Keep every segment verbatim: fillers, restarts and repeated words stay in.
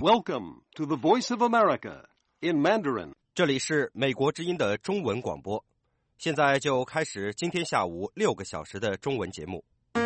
Welcome to the Voice of America in Mandarin. 这里是美国之音的中文广播，现在就开始今天下午六个小时的中文节目。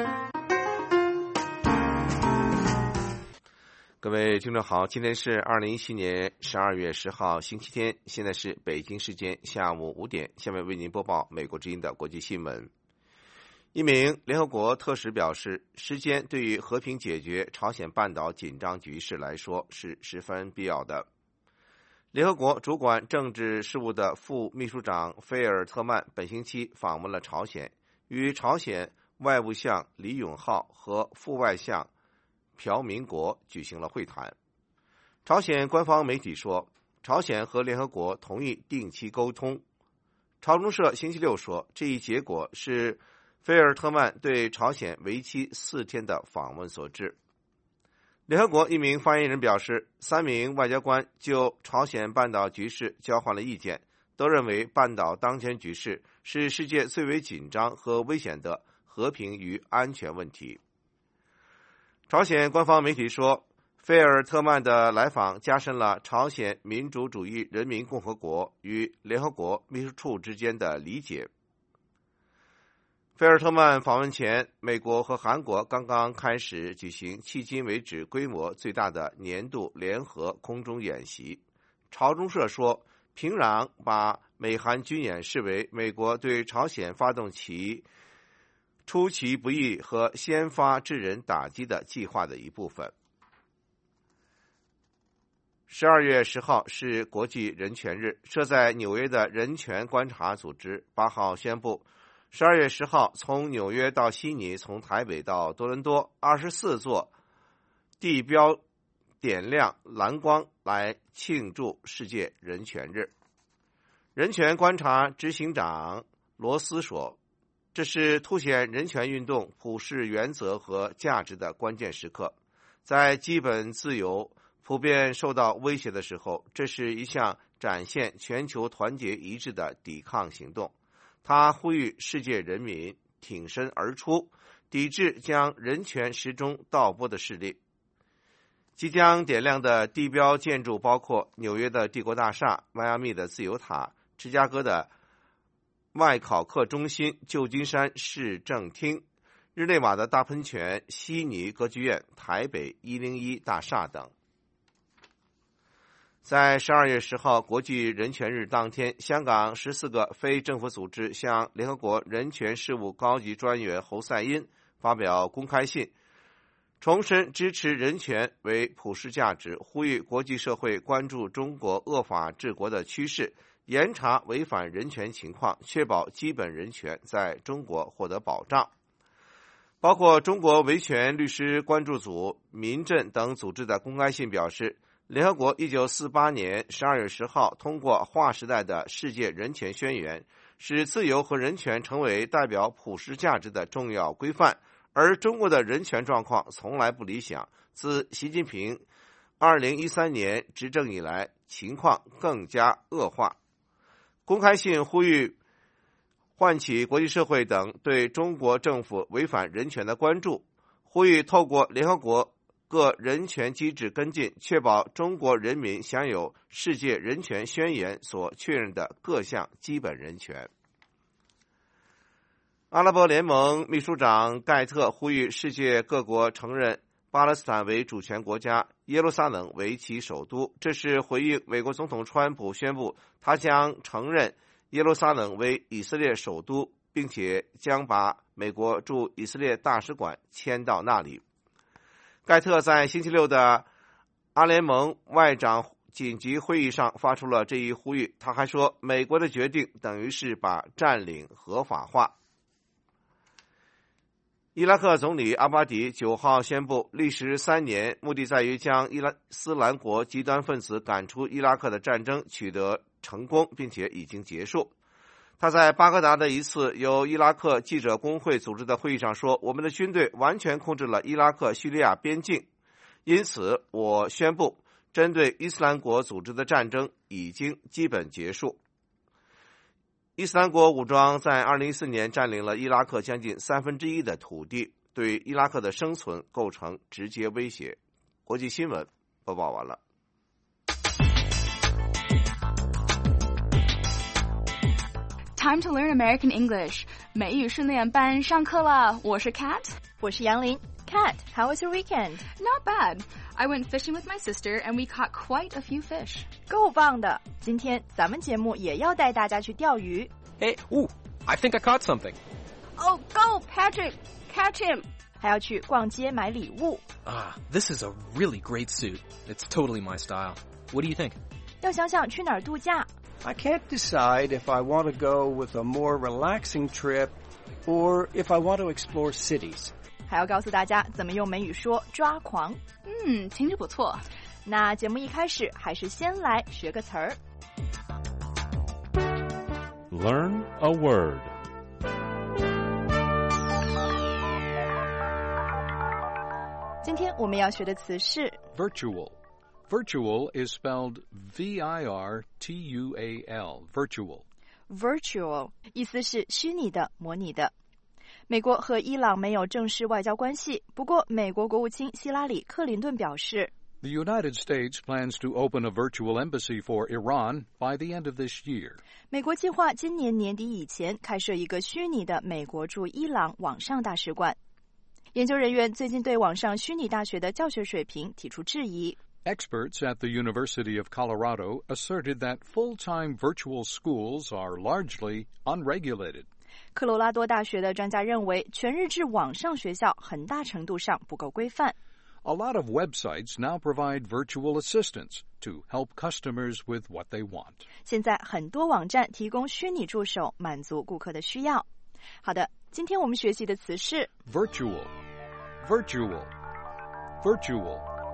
各位听众好，今天是二零一七年十二月十号星期天，现在是北京时间下午五点，下面为您播报美国之音的国际新闻。一名联合国特使表示，时间对于和平解决朝鲜半岛紧张局势来说是十分必要的。联合国主管政治事务的副秘书长菲尔特曼本星期访问了朝鲜，与朝鲜外务相李永浩和副外相朴民国举行了会谈。朝鲜官方媒体说，朝鲜和联合国同意定期沟通。朝中社星期六说，这一结果是菲尔特曼对朝鲜为期四天的访问所致。联合国一名发言人表示，三名外交官就朝鲜半岛局势交换了意见，都认为半岛当前局势是世界最为紧张和危险的和平与安全问题。朝鲜官方媒体说，菲尔特曼的来访加深了朝鲜民主主义人民共和国与联合国秘书处之间的理解。菲尔特曼访问前，美国和韩国刚刚开始举行迄今为止规模最大的年度联合空中演习。朝中社说，平壤把美韩军演视为美国对朝鲜发动其出其不意和先发制人打击的计划的一部分。十二月十号是国际人权日，设在纽约的人权观察组织八号宣布，十二月十号从纽约到悉尼，从台北到多伦多，二十四座地标点亮蓝光来庆祝世界人权日。人权观察执行长罗斯说，这是凸显人权运动普世原则和价值的关键时刻。在基本自由普遍受到威胁的时候，这是一项展现全球团结一致的抵抗行动。他呼吁世界人民挺身而出，抵制将人权时钟倒拨的势力。即将点亮的地标建筑包括纽约的帝国大厦、迈阿密的自由塔、芝加哥的外考克中心、旧金山市政厅、日内瓦的大喷泉、悉尼歌剧院、台北一零一大厦等。在十二月十号国际人权日当天，香港十四个非政府组织向联合国人权事务高级专员侯赛因发表公开信，重申支持人权为普世价值，呼吁国际社会关注中国恶法治国的趋势，严查违反人权情况，确保基本人权在中国获得保障。包括中国维权律师关注组、民阵等组织的公开信表示，联合国一九四八年十二月十号通过划时代的世界人权宣言，使自由和人权成为代表普世价值的重要规范，而中国的人权状况从来不理想，自习近平二零一三年执政以来，情况更加恶化。公开信呼吁唤起国际社会等对中国政府违反人权的关注，呼吁透过联合国各人权机制跟进，确保中国人民享有世界人权宣言所确认的各项基本人权。阿拉伯联盟秘书长盖特呼吁世界各国承认巴勒斯坦为主权国家，耶路撒冷为其首都。这是回应美国总统川普宣布他将承认耶路撒冷为以色列首都，并且将把美国驻以色列大使馆迁到那里。盖特在星期六的阿联盟外长紧急会议上发出了这一呼吁。他还说，美国的决定等于是把占领合法化。伊拉克总理阿巴迪九号宣布，历时三年，目的在于将伊斯兰国极端分子赶出伊拉克的战争取得成功，并且已经结束。他在巴格达的一次由伊拉克记者工会组织的会议上说，我们的军队完全控制了伊拉克叙利亚边境，因此我宣布针对伊斯兰国组织的战争已经基本结束。伊斯兰国武装在二零一四年占领了伊拉克将近三分之一的土地，对伊拉克的生存构成直接威胁。国际新闻播报完了。 Time to learn American English. 美语训练班上课了，我是 Kat， 我是杨林。Kat, how was your weekend? Not bad. I went fishing with my sister and we caught quite a few fish. 够棒的！今天咱们节目也要带大家去钓鱼。 Hey, ooh, I think I caught something. Oh, go, Patrick! Catch him! 还要去逛街买礼物。 Ah, this is a really great suit. It's totally my style. What do you think? 要想想去哪儿度假。 I can't decide if I want to go with a more relaxing trip or if I want to explore cities. 还要告诉大家怎么用美语说抓狂。 嗯，听着不错。 那节目一开始还是先来学个词儿。 Learn a word. .今天我们要学的词是 virtual. Virtual is spelled V I R T U A L, virtual. Virtual 意思是虚拟的、模拟的。美国和伊朗没有正式外交关系，不过美国国务卿希拉里·克林顿表示 The United States plans to open a virtual embassy for Iran by the end of this year. 美国计划今年年底以前开设一个虚拟的美国驻伊朗网上大使馆。研究人员最近对网上虚拟大学的教学水平提出质疑。 Experts at the University of Colorado asserted that full-time virtual schools are largely unregulated. 科罗拉多大学的专家认为，全日制网上学校很大程度上不够规范。 A lot of websites now provide virtual assistants to help customers with what they want. 现在很多网站提供虚拟助手，满足顾客的需要。好的，今天我们学习的词是 virtual, virtual, virtual.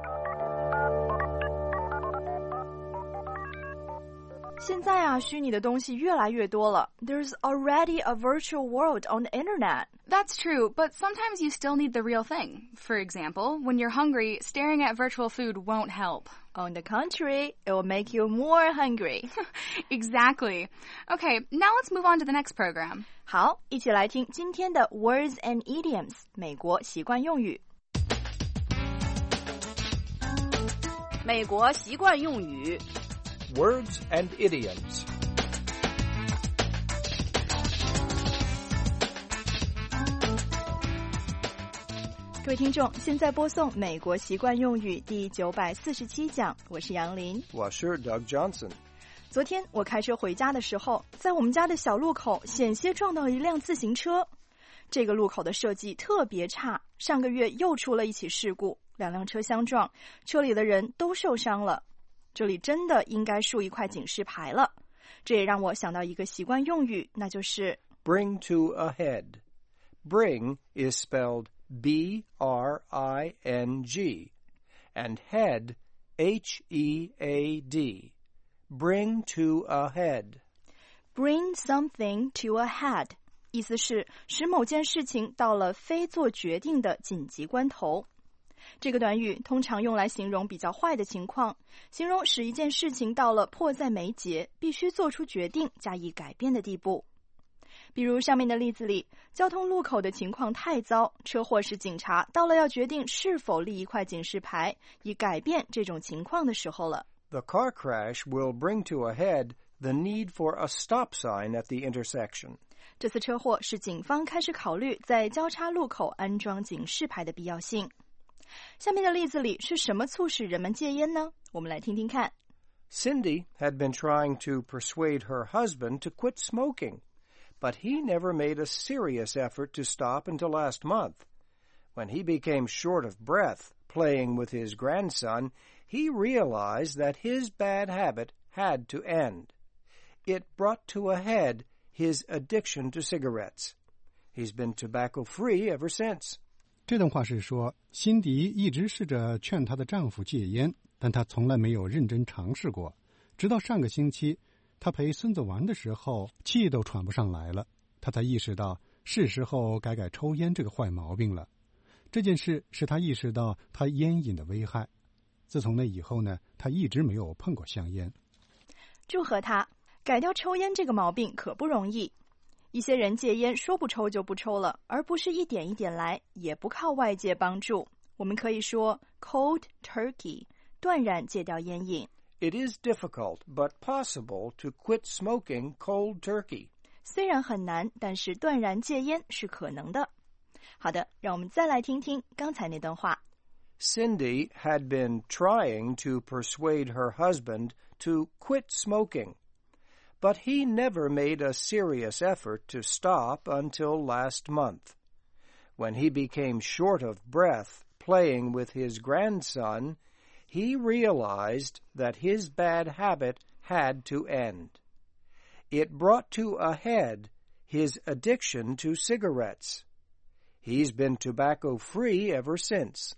现在啊，虚拟的东西越来越多了。There's already a virtual world on the internet. That's true, but sometimes you still need the real thing. For example, when you're hungry, staring at virtual food won't help. On the contrary, it will make you more hungry. Exactly. Okay, now let's move on to the next program. 好，一起来听今天的 Words and Idioms 美国习惯用语。 美国习惯用语 Words and idioms. 各位听众，现在播送美国习惯用语第九百四十七讲，我是杨林， 我是 Doug Johnson。 昨天我开车回家的时候，在我们家的小路口险些撞到一辆自行车。这个路口的设计特别差，上个月又出了一起事故，两辆车相撞，车里的人都受伤了。这里真的应该竖一块警示牌了。这也让我想到一个习惯用语，那就是 bring to a head. Bring is spelled B R I N G, and head, H E A D. Bring to a head. Bring something to a head. 意思是使某件事情到了非做决定的紧急关头。这个短语通常用来形容比较坏的情况，形容使一件事情到了迫在眉睫，必须做出决定加以改变的地步。比如上面的例子里，交通路口的情况太糟，车祸时警察到了要决定是否立一块警示牌，以改变这种情况的时候了。 The car crash will bring to a head the need for a stop sign at the intersection. 这次车祸使警方开始考虑在交叉路口安装警示牌的必要性。下面的例子里是什么促使人们戒烟呢？我们来听听看。 Cindy had been trying to persuade her husband to quit smoking, but he never made a serious effort to stop until last month. When he became short of breath playing with his grandson, he realized that his bad habit had to end. It brought to a head his addiction to cigarettes. He's been tobacco-free ever since. 这段话是说，辛迪一直试着劝她的丈夫戒烟，但她从来没有认真尝试过。直到上个星期，她陪孙子玩的时候，气都喘不上来了，她才意识到是时候改改抽烟这个坏毛病了。这件事使她意识到她烟瘾的危害。自从那以后呢，她一直没有碰过香烟。 祝贺她，改掉抽烟这个毛病可不容易。一些人戒烟说不抽就不抽了，而不是一点一点来，也不靠外界帮助。我们可以说 cold turkey， 断然戒掉烟瘾。 It is difficult but possible to quit smoking cold turkey. 虽然很难，但是断然戒烟是可能的。好的，让我们再来听听刚才那段话。 Cindy had been trying to persuade her husband to quit smoking, but he never made a serious effort to stop until last month. When he became short of breath playing with his grandson, he realized that his bad habit had to end. It brought to a head his addiction to cigarettes. He's been tobacco-free ever since.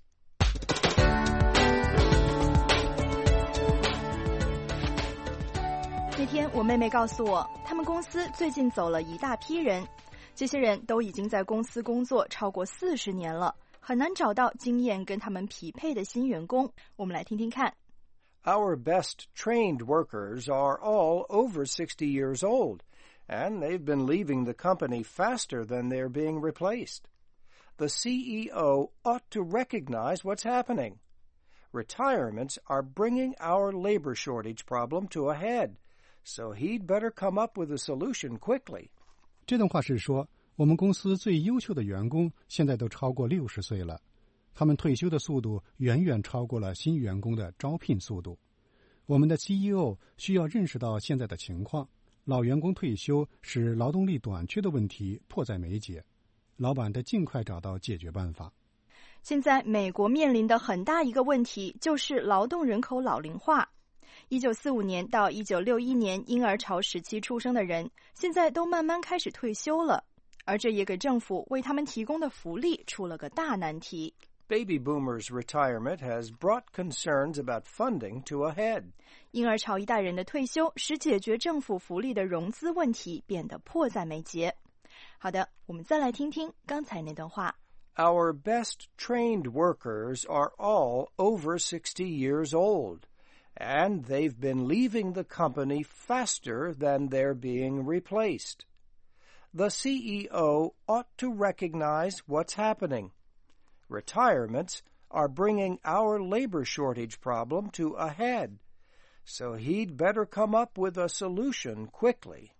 那天我妹妹告诉我，他们公司最近走了一大批人，这些人都已经在公司工作超过四十年了，很难找到经验跟他们匹配的新员工。我们来听听看。 Our best trained workers are all over sixty years old, and they've been leaving the company faster than they're being replaced. The C E O ought to recognize what's happening. Retirements are bringing our labor shortage problem to a head, so he'd better come up with a solution quickly. 这段话是说，我们公司最优秀的员工现在都超过六十岁了，他们退休的速度远远超过了新员工的招聘速度。我们的 C E O 需要认识到现在的情况，老员工退休使劳动力短缺的问题迫在眉睫，老板得尽快找到解决办法。 现在美国面临的很大一个问题就是劳动人口老龄化。一九四五年到一九六一年婴儿潮时期出生的人，现在都慢慢开始退休了，而这也给政府为他们提供的福利出了个大难题。 Baby boomers' retirement has brought concerns about funding to a head. 婴儿潮一代人的退休使解决政府福利的融资问题变得迫在眉睫。好的，我们再来听听刚才那段话。 Our best trained workers are all over sixty years old, and they've been leaving the company faster than they're being replaced. The C E O ought to recognize what's happening. Retirements are bringing our labor shortage problem to a head, so he'd better come up with a solution quickly.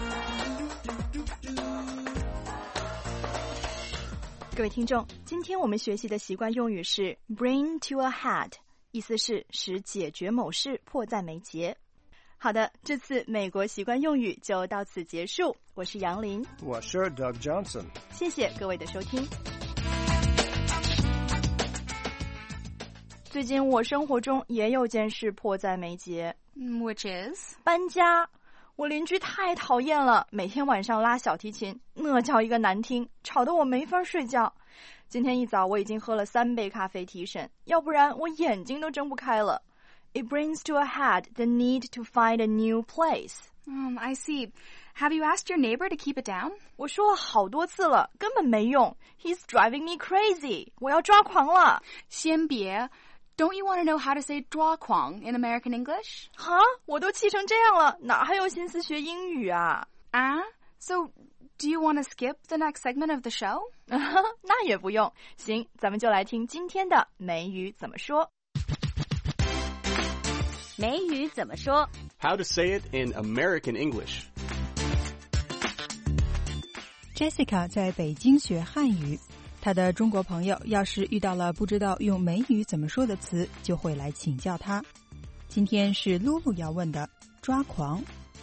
各位听众，今天我们学习的习惯用语是 bring to a head， 意思是使解决某事迫在眉睫。好的，这次美国习惯用语就到此结束。我是杨林， 我是 Doug Johnson， 谢谢各位的收听。最近我生活中也有件事迫在眉睫 Which is? 搬家。我邻居太讨厌了，每天晚上拉小提琴，那叫一个难听，吵得我没法睡觉。今天一早我已经喝了三杯咖啡提神，要不然我眼睛都睁不开了。It brings to a head the need to find a new place. Um, I see. Have you asked your neighbor to keep it down? 我说了好多次了，根本没用。He's driving me crazy. 我要抓狂了。 先别。Don't you want to know how to say 抓狂 in American English? 哈，我都气成这样了，哪还有心思学英语啊？ 啊 So, do you want to skip the next segment of the show? 那也不用。行，咱们就来听今天的美语怎么说。 美语怎么说 How to say it in American English. Jessica 在北京学汉语。他的中国朋友要是遇到了不知道用美语怎么说的词，就会来请教他。今天是露露要问的抓狂。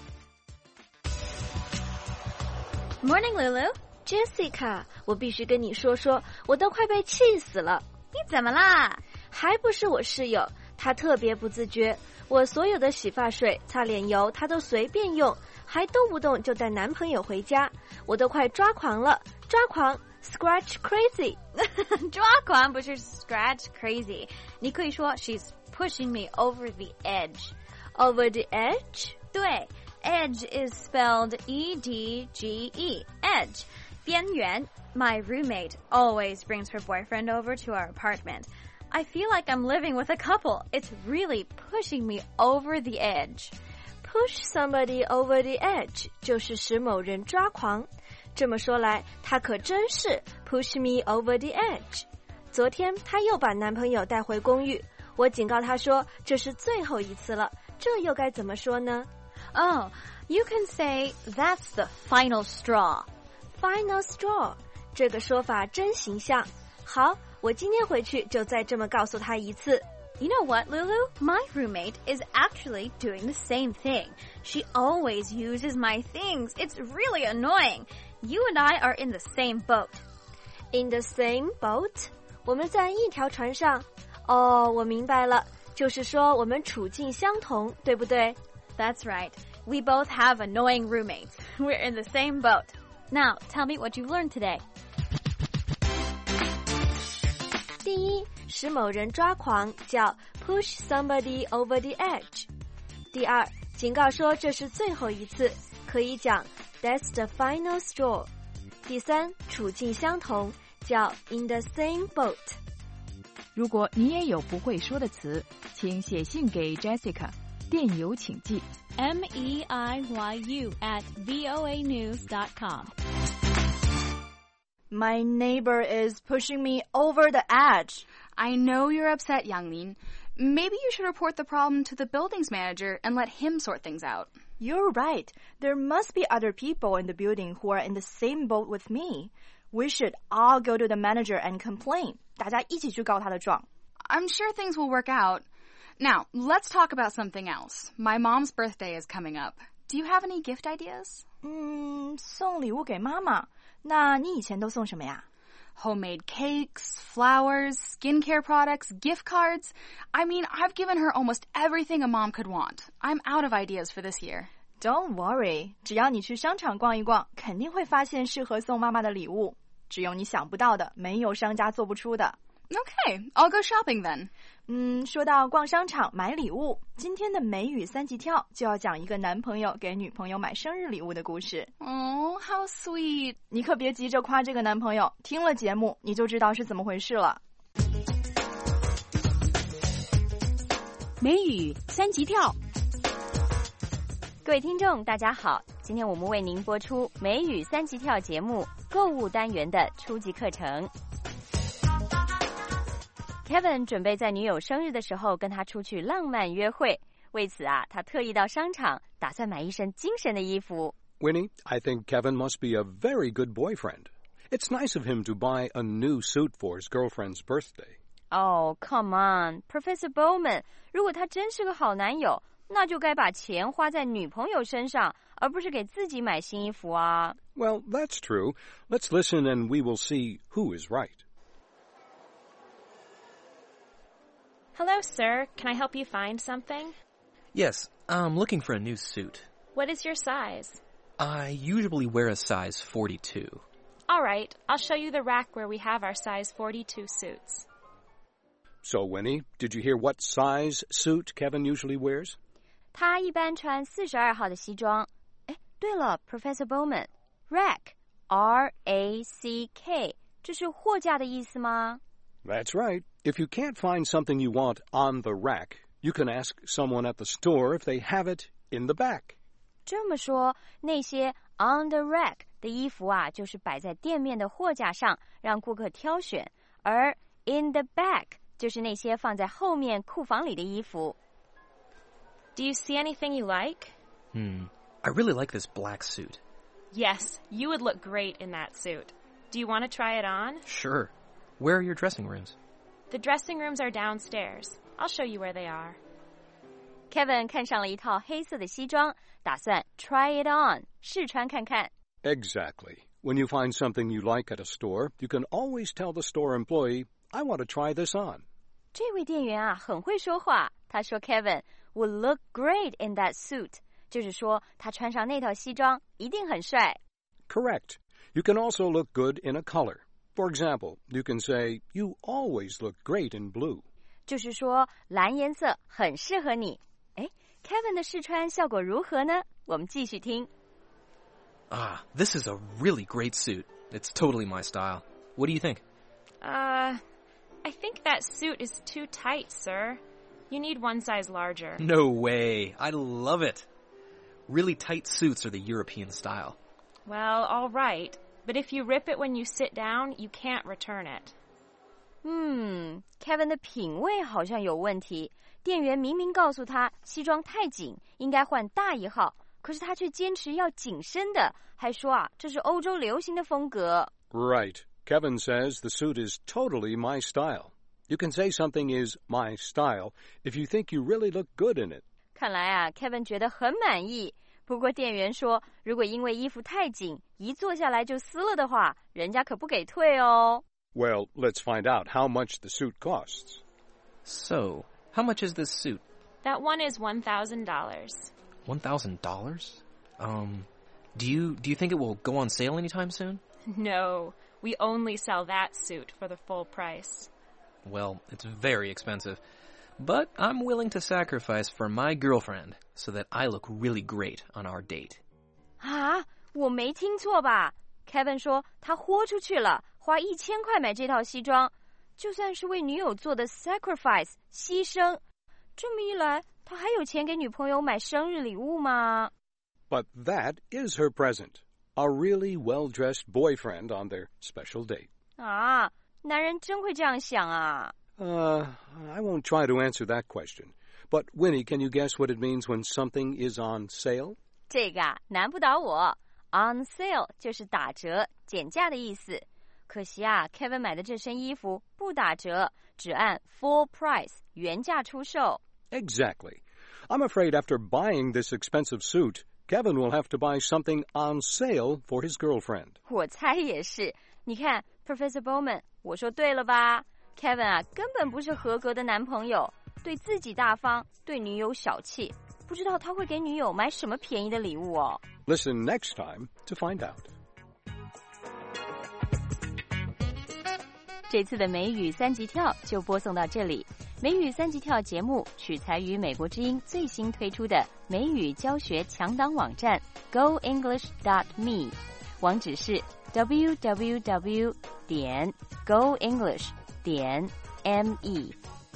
Morning, Lulu. Jessica, 我必须跟你说说，我都快被气死了。 你怎么啦？ 还不是我室友，他特别不自觉，我所有的洗发水、擦脸油他都随便用，还动不动就带男朋友回家，我都快抓狂了，抓狂。Scratch crazy. 抓狂不是 scratch crazy. 你可以说 she's pushing me over the edge. Over the edge? 对 edge is spelled E D G E. Edge. 边缘. My roommate always brings her boyfriend over to our apartment. I feel like I'm living with a couple. It's really pushing me over the edge. Push somebody over the edge 就是使某人抓狂。这么说来，他可真是 push me over the edge。昨天他又把男朋友带回公寓，我警告他说这是最后一次了，这又该怎么说呢 Oh, you can say that's the final straw. Final straw 这个说法真形象。好，我今天回去就再这么告诉他一次。 You know what, Lulu? My roommate is actually doing the same thing. She always uses my things. It's really annoying. You and I are in the same boat. In the same boat? 我们在一条船上。哦，我明白了，就是说我们处境相同，对不对？ That's right. We both have annoying roommates. We're in the same boat. Now, tell me what you've learned today. 第一，使某人抓狂叫 push somebody over the edge。第二，警告说这是最后一次，可以讲 that's the final straw。第三，处境相同叫 in the same boat。 如果你也有不会说的词，请写信给 Jessica， 电邮请寄 m e i y u at v o a news dot com。 My neighbor is pushing me over the edge. I know you're upset, Yangmin. Maybe you should report the problem to the building's manager and let him sort things out. You're right. There must be other people in the building who are in the same boat with me. We should all go to the manager and complain. 大家一起去告他的状。 I'm sure things will work out. Now, let's talk about something else. My mom's birthday is coming up. Do you have any gift ideas? 嗯，送礼物给妈妈。那你以前都送什么呀？ Homemade cakes, flowers, skincare products, gift cards. I mean, I've given her almost everything a mom could want. I'm out of ideas for this year. Don't worry. 只要你去商场逛一逛，肯定会发现适合送妈妈的礼物。只有你想不到的，没有商家做不出的。 Okay, I'll go shopping then. 嗯，说到逛商场买礼物，今天的美语三级跳就要讲一个男朋友给女朋友买生日礼物的故事。 Oh, how sweet. 你可别急着夸这个男朋友，听了节目你就知道是怎么回事了。 美语三级跳。 各位听众大家好，今天我们为您播出美语三级跳节目购物单元的初级课程。Kevin 准备在女友生日的时候跟她出去浪漫约会，为此啊，他特意到商场，打算买一身精神的衣服。 Winnie, I think Kevin must be a very good boyfriend. It's nice of him to buy a new suit for his girlfriend's birthday. Oh, come on, Professor Bowman. 如果他真是个好男友，那就该把钱花在女朋友身上，而不是给自己买新衣服啊。 Well, that's true. Let's listen and we will see who is right. Hello, sir. Can I help you find something? Yes, I'm looking for a new suit. What is your size? I usually wear a size forty-two. All right, I'll show you the rack where we have our size forty-two suits. So, Winnie, did you hear what size suit Kevin usually wears? 他一般穿四十二号的西装。哎，对了 ，Professor Bowman, rack, R A C K, 这是货架的意思吗？ That's right. If you can't find something you want on the rack, you can ask someone at the store if they have it in the back. 这么说，那些 on the rack 的衣服啊，就是摆在店面的货架上，让顾客挑选；而 in the back 就是那些放在后面库房里的衣服。 Do you see anything you like? Hmm, I really like this black suit. Yes, you would look great in that suit. Do you want to try it on? Sure. Where are your dressing rooms? The dressing rooms are downstairs. I'll show you where they are. Kevin 看上了一套黑色的西装，打算 try it on 试穿看看。 Exactly. When you find something you like at a store, you can always tell the store employee, I want to try this on. 这位店员啊，很会说话。他说 Kevin would look great in that suit， 就是说他穿上那套西装一定很帅。 Correct. You can also look good in a color. For example, you can say, you always look great in blue. 就是说蓝颜色很适合你。哎 ，Kevin 的试穿效果如何呢？我们继续听。 Ah, this is a really great suit. It's totally my style. What do you think? Uh, I think that suit is too tight, sir. You need one size larger. No way. I love it. Really tight suits are the European style. Well, all right. But if you rip it when you sit down, you can't return it. 嗯 ，Kevin 的品味好像有问题。店员明明告诉他西装太紧，应该换大一号， 可是他却坚持要紧身的，还说啊，这是欧洲流行的风格。 Right. Kevin says the suit is totally my style. You can say something is my style if you think you really look good in it. 看来啊 ，Kevin 觉得很满意。不过店员说，如果因为衣服太紧，一坐下来就撕了的话，人家可不给退哦。 Well, let's find out how much the suit costs. So, how much is this suit? That one is one thousand dollars. One thousand dollars? Um, do you do you think it will go on sale anytime soon? No, we only sell that suit for the full price. Well, it's very expensive. But I'm willing to sacrifice for my girlfriend so that I look really great on our date. 啊，我没听错吧 ？Kevin 说他豁出去了，花一千块买这套西装，就算是为女友做的 sacrifice 牺牲。这么一来，他还有钱给女朋友买生日礼物吗？ But that is her present, a really well-dressed boyfriend on their special date. 啊，男人真会这样想啊。 Uh, I won't try to answer that question. But, Winnie, can you guess what it means when something is on sale? 这个啊，难不倒我。On sale 就是打折、减价的意思。可惜啊 ，Kevin 买的这身衣服不打折，只按 full price 原价出售。 Exactly. I'm afraid after buying this expensive suit, Kevin will have to buy something on sale for his girlfriend. 我猜也是。你看 ，Professor Bowman， 我说对了吧？ Kevin 啊，根本不是合格的男朋友，对自己大方，对女友小气，不知道他会给女友买什么便宜的礼物哦。 Listen next time to find out. 这次的美语三级跳就播送到这里。美语三级跳节目取材于美国之音最新推出的美语教学强档网站 go english dot me， 网址是 w w w 点 go english 点 m e。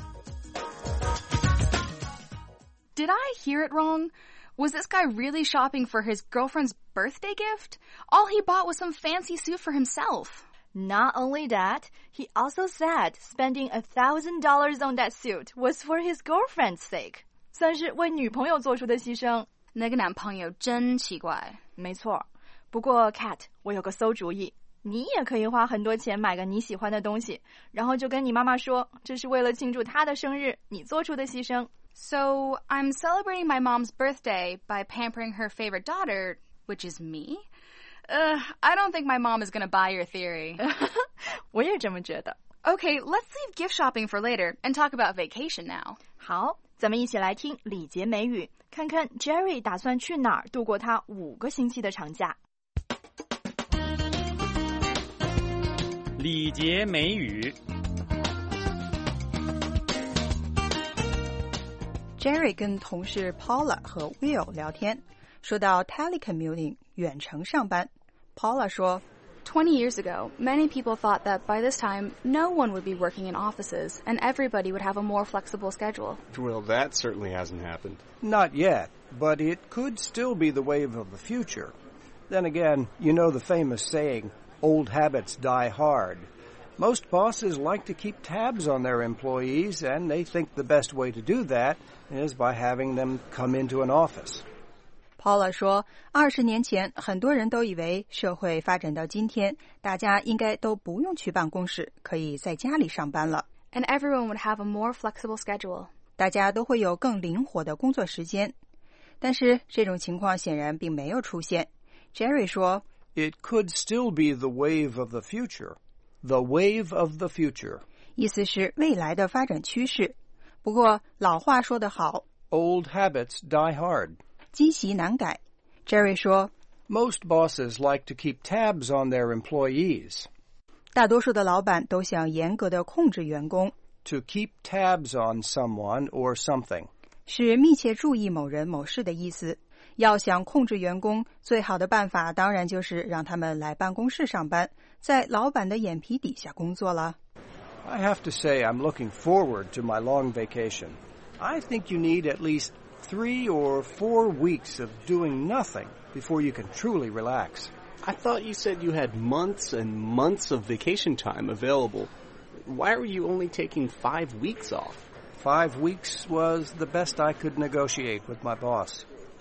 Did I hear it wrong? Was this guy really shopping for his girlfriend's birthday gift? All he bought was some fancy suit for himself. Not only that, he also said spending a thousand dollars on that suit was for his girlfriend's sake. 算是为女朋友做出的牺牲。 那个男朋友真奇怪。 没错。不过 Kat， 我有个馊主意。你也可以花很多钱买个你喜欢的东西，然后就跟你妈妈说，这是为了庆祝她的生日，你做出的牺牲。 So, I'm celebrating my mom's birthday by pampering her favorite daughter, which is me. Uh, I don't think my mom is going to buy your theory. 我也这么觉得。 Okay, let's leave gift shopping for later and talk about vacation now. 好，咱们一起来听礼节美语，看看 Jerry 打算去哪儿度过他五个星期的长假。 礼节美语。 Jerry 跟同事 Paula 和 Will 聊天，说到 telecommuting 远程上班。Paula 说 Twenty years ago, many people thought that by this time, no one would be working in offices and everybody would have a more flexible schedule. Well, that certainly hasn't happened. Not yet, but it could still be the wave of the future. Then again, you know the famous saying, old habits die hard. Most bosses like to keep tabs on their employees, and they think the best way to do that is by having them come into an office. Paula 说，二十年前，很多人都以为社会发展到今天，大家应该都不用去办公室，可以在家里上班了。 And everyone would have a more flexible schedule. 大家都会有更灵活的工作时间。但是这种情况显然并没有出现。Jerry 说 It could still be the wave of the future. The wave of the future. 意思是未来的发展趋势。不过老话说得好 Old habits die hard. 积习难改。Jerry 说 Most bosses like to keep tabs on their employees. 大多数的老板都想严格的控制员工。 To keep tabs on someone or something. 是密切注意某人某事的意思。要想控制员工，最好的办法当然就是让他们来办公室上班，在老板的眼皮底下工作了。 I have to say I'm looking forward to my long vacation. I think you need at least three or four weeks of doing nothing before you can truly relax. I thought you said you had months and months of vacation time available. Why were you only taking five weeks off? Five weeks was the best I could negotiate with my boss.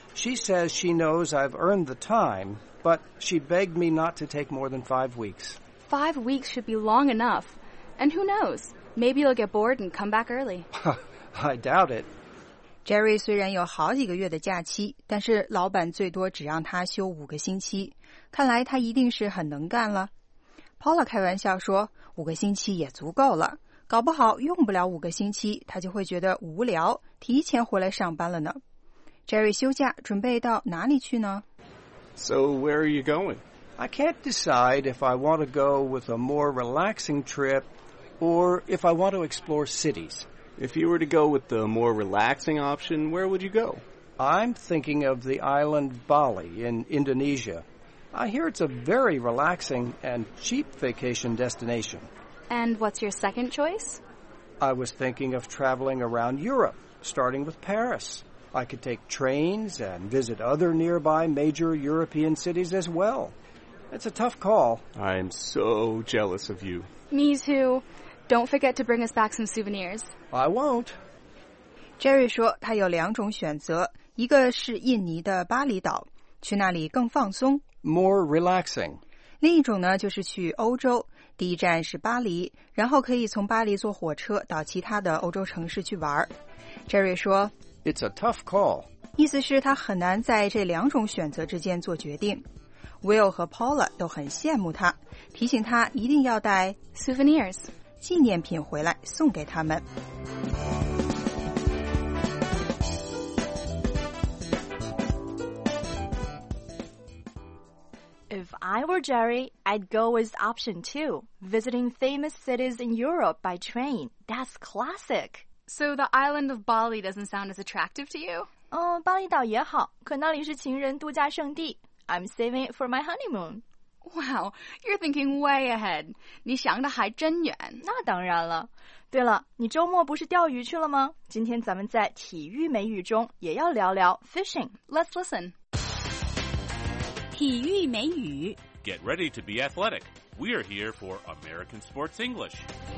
She says she knows I've earned the time, but she begged me not to take more than five weeks. Five weeks should be long enough. And who knows? Maybe you'll get bored and come back early. I doubt it. Jerry 虽然有好几个月的假期，但是老板最多只让他休五个星期，看来他一定是很能干了。Paula 开玩笑说，五个星期也足够了，搞不好用不了五个星期，他就会觉得无聊，提前回来上班了呢。Jerry 休假准备到哪里去呢？ So where are you going? I can't decide if I want to go with a more relaxing trip or if I want to explore cities. If you were to go with the more relaxing option, where would you go? I'm thinking of the island Bali in Indonesia. I hear it's a very relaxing and cheap vacation destination. And what's your second choice? I was thinking of traveling around Europe, starting with Paris. I could take trains and visit other nearby major European cities as well. It's a tough call. I'm so jealous of you. Me too. Don't forget to bring us back some souvenirs. I won't. Jerry 说他有两种选择，一个是印尼的巴厘岛，去那里更放松 ，more relaxing。 另一种呢，就是去欧洲，第一站是巴黎，然后可以从巴黎坐火车到其他的欧洲城市去玩。Jerry 说 ，It's a tough call。 意思是他很难在这两种选择之间做决定。Will 和 Paula 都很羡慕他，提醒他一定要带 souvenirs 纪念品回来送给他们。 If I were Jerry, I'd go with option two, visiting famous cities in Europe by train. That's classic. So the island of Bali doesn't sound as attractive to you? 哦，巴厘岛也好，可那里是情人度假胜地。I'm saving it for my honeymoon. Wow, you're thinking way ahead. 你想的还真远。 那当然了。对了，你周末不是钓鱼去了吗？今天咱们在体育美语中也要聊聊 fishing. Let's listen. 体育美语 Get ready to be athletic. We're here for American Sports English.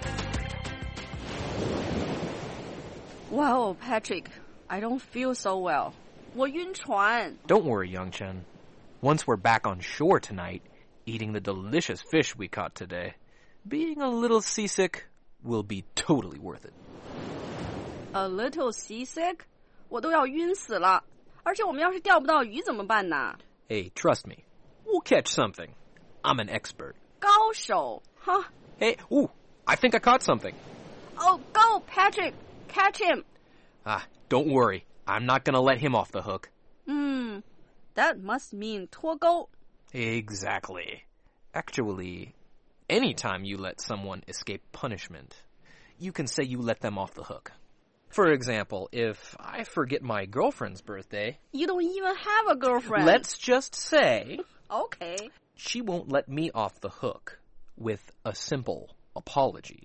Wow, Patrick, I don't feel so well. 我晕船。 Don't worry, Young Chen. Once we're back on shore tonight, eating the delicious fish we caught today, being a little seasick will be totally worth it. A little seasick? 我都要晕死了。而且我们要是钓不到鱼怎么办呢？ Hey, trust me. We'll catch something. I'm an expert. 高手，哈。 Hey, ooh, I think I caught something. Oh, go, Patrick. Catch him. Ah, don't worry. I'm not gonna let him off the hook. Hmm, that must mean 脱钩. Exactly. Actually, anytime you let someone escape punishment, you can say you let them off the hook. For example, if I forget my girlfriend's birthday... You don't even have a girlfriend. Let's just say... Okay. She won't let me off the hook with a simple apology.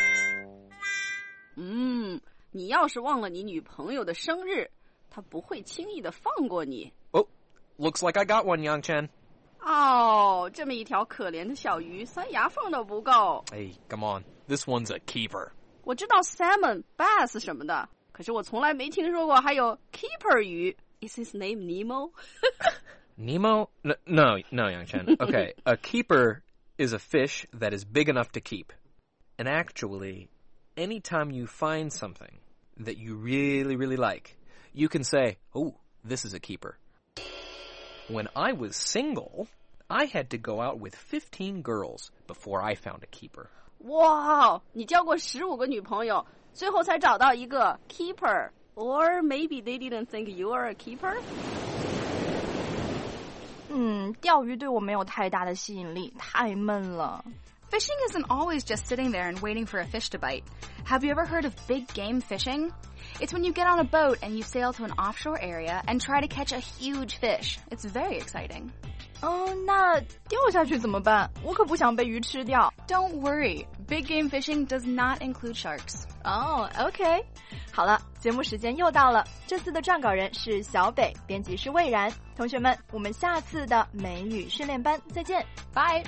嗯，你要是忘了你女朋友的生日，她不会轻易的放过你。 Oh, looks like I got one, Yang Chen. 哦，这么一条可怜的小鱼，塞牙缝都不够。 Hey, come on. This one's a keeper. 我知道 salmon, bass 什么的，可是我从来没听说过还有 keeper 鱼。Is his name Nemo? Nemo? No, no, no, Yang Chen. Okay, a keeper is a fish that is big enough to keep. And actually, anytime you find something that you really, really like, you can say, oh, this is a keeper. When I was single, I had to go out with fifteen girls before I found a keeper. 哇，你交过十五个女朋友，最后才找到一个 keeper. Or maybe they didn't think you are a keeper? 嗯，钓鱼对我没有太大的吸引力，太闷了。 Fishing isn't always just sitting there and waiting for a fish to bite. Have you ever heard of big game fishing? It's when you get on a boat and you sail to an offshore area and try to catch a huge fish. It's very exciting. 哦，那掉下去怎么办？我可不想被鱼吃掉。 Don't worry. Big game fishing does not include sharks. 哦 ，OK。好了，节目时间又到了。这次的撰稿人是小北，编辑是魏然。同学们，我们下次的美语训练班再见， 拜。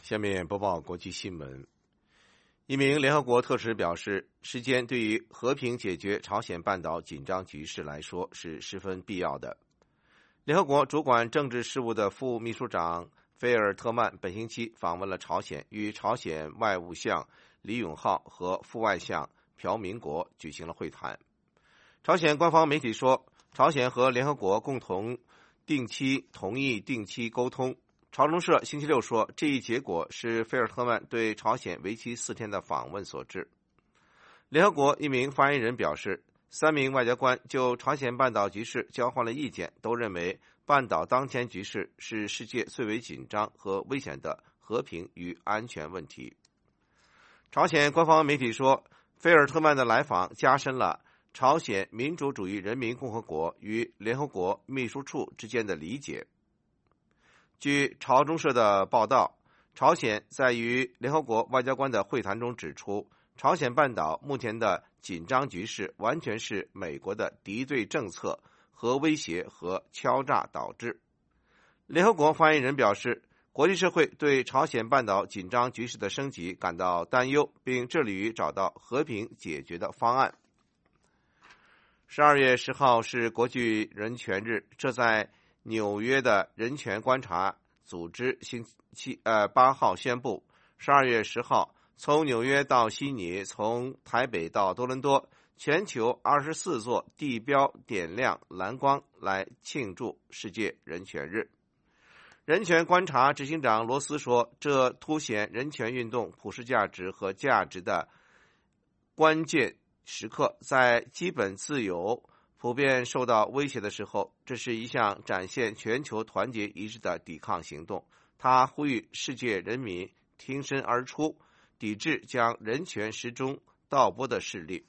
下面播报国际新闻。一名联合国特使表示，时间对于和平解决朝鲜半岛紧张局势来说是十分必要的。联合国主管政治事务的副秘书长菲尔特曼本星期访问了朝鲜，与朝鲜外务相李永浩和副外相朴明国举行了会谈。朝鲜官方媒体说，朝鲜和联合国共同定期同意定期沟通。朝中社星期六说，这一结果是菲尔特曼对朝鲜为期四天的访问所致。联合国一名发言人表示，三名外交官就朝鲜半岛局势交换了意见，都认为半岛当前局势是世界最为紧张和危险的和平与安全问题。朝鲜官方媒体说，菲尔特曼的来访加深了朝鲜民主主义人民共和国与联合国秘书处之间的理解。据朝中社的报道，朝鲜在与联合国外交官的会谈中指出，朝鲜半岛目前的紧张局势完全是美国的敌对政策、核威胁和敲诈导致。联合国发言人表示，国际社会对朝鲜半岛紧张局势的升级感到担忧，并致力于找到和平解决的方案。十二月十号是国际人权日，这在纽约的人权观察组织星期呃八号宣布，十二月十号从纽约到悉尼，从台北到多伦多，全球二十四座地标点亮蓝光来庆祝世界人权日。人权观察执行长罗斯说，这凸显人权运动普世价值和价值的关键时刻，在基本自由普遍受到威胁的时候，这是一项展现全球团结一致的抵抗行动。他呼吁世界人民挺身而出，抵制将人权时钟倒拨的势力。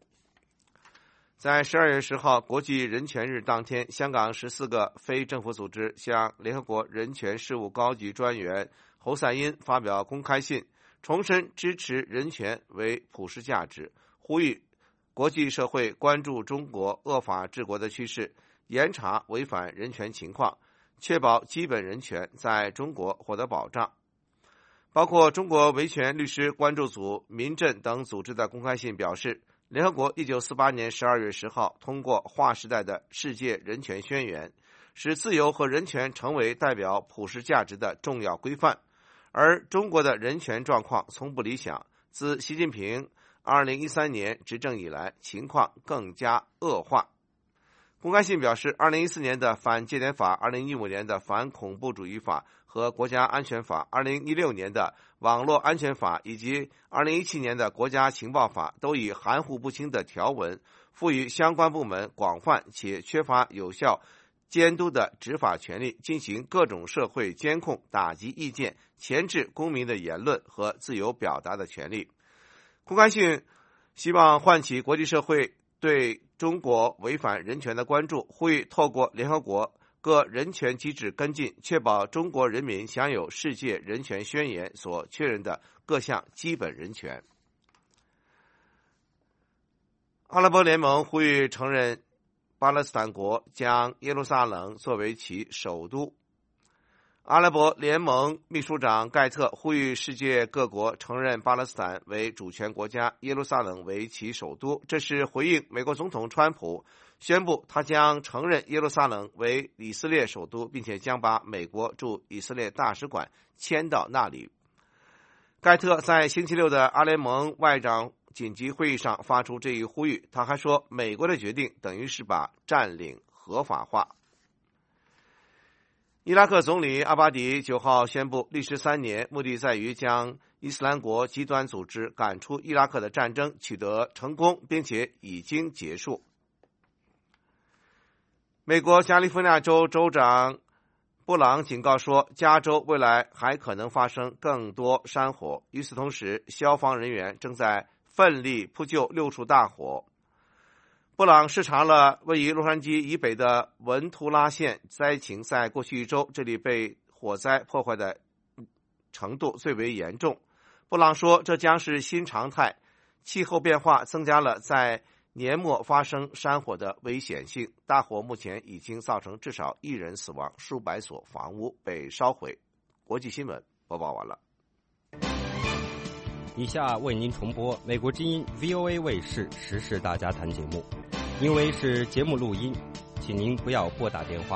在十二月十号国际人权日当天，香港十四个非政府组织向联合国人权事务高级专员侯赛因发表公开信，重申支持人权为普世价值，呼吁国际社会关注中国恶法治国的趋势，严查违反人权情况，确保基本人权在中国获得保障。包括中国维权律师关注组、民阵等组织的公开信表示，联合国一九四八年十二月十号通过划时代的世界人权宣言，使自由和人权成为代表普世价值的重要规范。而中国的人权状况从不理想，自习近平二零一三年执政以来，情况更加恶化。公开信表示，二零一四年的反戒严法、二零一五年的反恐怖主义法和国家安全法、二零一六年的网络安全法以及二零一七年的国家情报法都以含糊不清的条文，赋予相关部门广泛且缺乏有效监督的执法权力，进行各种社会监控、打击意见、钳制公民的言论和自由表达的权利。公开信希望唤起国际社会对中国违反人权的关注，呼吁透过联合国各人权机制跟进，确保中国人民享有世界人权宣言所确认的各项基本人权。阿拉伯联盟呼吁承认巴勒斯坦国，将耶路撒冷作为其首都。阿拉伯联盟秘书长盖特呼吁世界各国承认巴勒斯坦为主权国家，耶路撒冷为其首都。这是回应美国总统川普宣布他将承认耶路撒冷为以色列首都，并且将把美国驻以色列大使馆迁到那里。盖特在星期六的阿联盟外长紧急会议上发出这一呼吁。他还说，美国的决定等于是把占领合法化。伊拉克总理阿巴迪九号宣布，历时三年，目的在于将伊斯兰国极端组织赶出伊拉克的战争取得成功，并且已经结束。美国加利福尼亚州州长布朗警告说，加州未来还可能发生更多山火。与此同时，消防人员正在奋力扑救六处大火。布朗视察了位于洛杉矶以北的文图拉县灾情，在过去一周，这里被火灾破坏的程度最为严重。布朗说，这将是新常态，气候变化增加了在年末发生山火的危险性。大火目前已经造成至少一人死亡，数百所房屋被烧毁。国际新闻播报完了。 以下为您重播美国之音 V O A 卫视时事大家谈节目，因为是节目录音，请您不要拨打电话。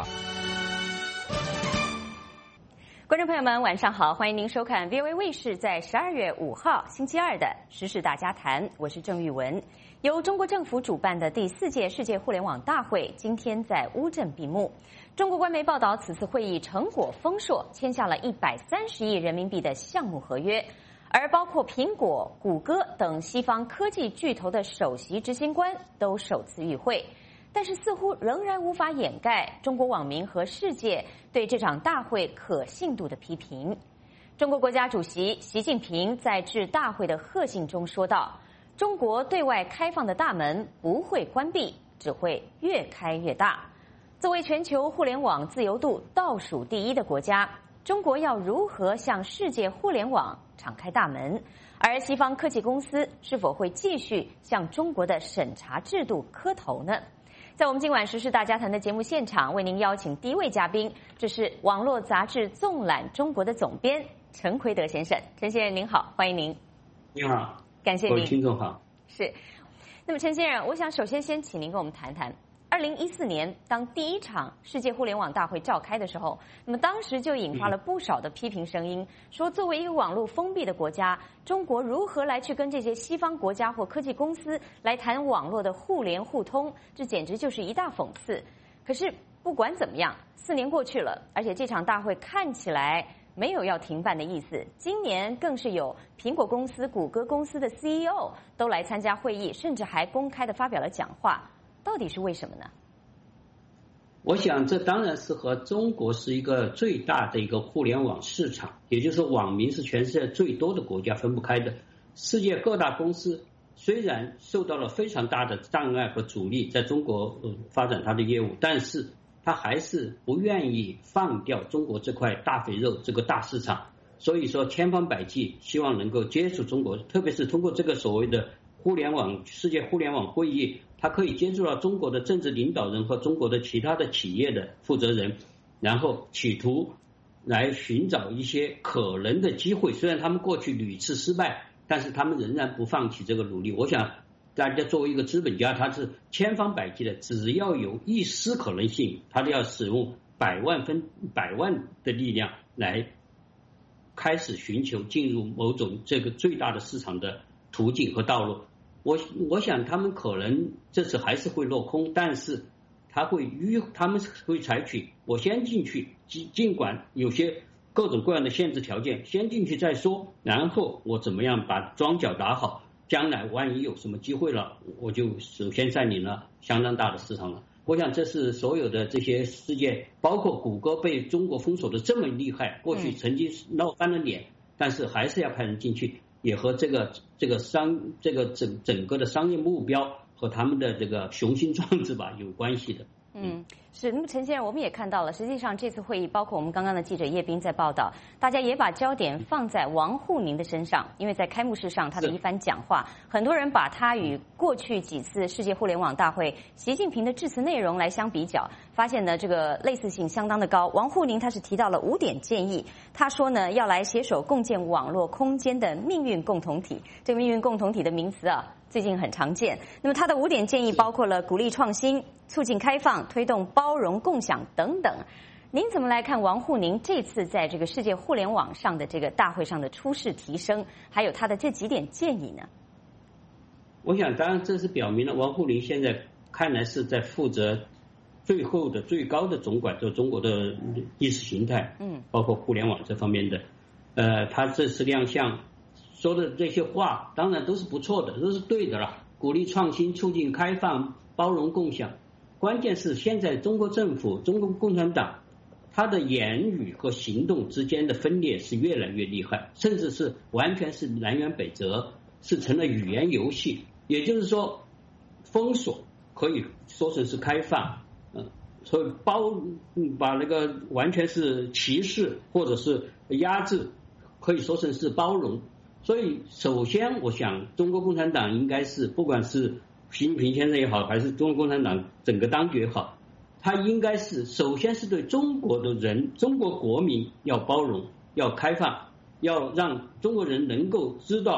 观众朋友们，晚上好，欢迎您收看 V O A 卫视在十二月五号星期二的时事大家谈，我是郑玉文。由中国政府主办的第四届世界互联网大会今天在乌镇闭幕。中国官媒报道，此次会议成果丰硕，签下了一百三十亿人民币的项目合约，而包括苹果、谷歌等西方科技巨头的首席执行官都首次与会。但是似乎仍然无法掩盖中国网民和世界对这场大会可信度的批评。中国国家主席习近平在致大会的贺信中说道，中国对外开放的大门不会关闭，只会越开越大。作为全球互联网自由度倒数第一的国家，中国要如何向世界互联网敞开大门？而西方科技公司是否会继续向中国的审查制度磕头呢？在我们今晚时事大家谈的节目现场，为您邀请第一位嘉宾，这是网络杂志《纵览中国》的总编陈奎德先生。陈先生您好，欢迎您。 你好， 感谢您。 各位听众好。 是。那么陈先生，我想首先先请您跟我们谈谈，二零一四年当第一场世界互联网大会召开的时候，那么当时就引发了不少的批评声音，嗯、说作为一个网络封闭的国家，中国如何来去跟这些西方国家或科技公司来谈网络的互联互通，这简直就是一大讽刺。可是不管怎么样，四年过去了，而且这场大会看起来没有要停办的意思，今年更是有苹果公司、谷歌公司的 C E O 都来参加会议，甚至还公开的发表了讲话。到底是为什么呢？ 我想这当然是和中国是一个最大的一个互联网市场，也就是说网民是全世界最多的国家分不开的。世界各大公司虽然受到了非常大的障碍和阻力，在中国、呃、发展它的业务，但是它还是不愿意放掉中国这块大肥肉，这个大市场。所以说千方百计希望能够接触中国，特别是通过这个所谓的互联网世界互联网会议，它可以接触到中国的政治领导人和中国的其他的企业的负责人，然后企图来寻找一些可能的机会。虽然他们过去屡次失败，但是他们仍然不放弃这个努力。我想大家作为一个资本家，他是千方百计的，只要有一丝可能性，他都要使用百万分百万的力量来开始寻求进入某种这个最大的市场的途径和道路。我我想他们可能这次还是会落空，但是他会与他们会采取我先进去，尽管有些各种各样的限制条件，先进去再说，然后我怎么样把庄脚打好，将来万一有什么机会了，我就首先占领了相当大的市场了。我想这是所有的这些世界，包括谷歌被中国封锁的这么厉害，过去曾经闹翻了脸，但是还是要派人进去，也和这个这个商这个整整个的商业目标和他们的这个雄心壮志吧有关系的。 嗯，是。那么陈先生，我们也看到了，实际上这次会议，包括我们刚刚的记者叶斌在报道，大家也把焦点放在王沪宁的身上，因为在开幕式上他的一番讲话，很多人把他与过去几次世界互联网大会习近平的致辞内容来相比较，发现呢这个类似性相当的高。王沪宁他是提到了五点建议，他说呢要来携手共建网络空间的命运共同体。这个命运共同体的名词啊，最近很常见。那么他的五点建议包括了鼓励创新、促进开放、推动包容共享等等。您怎么来看王沪宁这次在这个世界互联网上的这个大会上的出世提升，还有他的这几点建议呢？ 我想当然这是表明了王沪宁现在看来是在负责最后的最高的总管，就中国的意识形态，嗯，包括互联网这方面的。呃，他这次亮相说的这些话当然都是不错的，都是对的了，鼓励创新、促进开放、包容共享。关键是现在中国政府、中国共产党他的言语和行动之间的分裂是越来越厉害，甚至是完全是南辕北辙，是成了语言游戏。也就是说封锁可以说成是开放，嗯，所以包把那个完全是歧视或者是压制可以说成是包容。所以首先我想中国共产党应该是不管是习近平先生也好，还是中国共产党整个当局也好，他应该是首先是对中国的人、中国国民要包容、要开放，要让中国人能够知道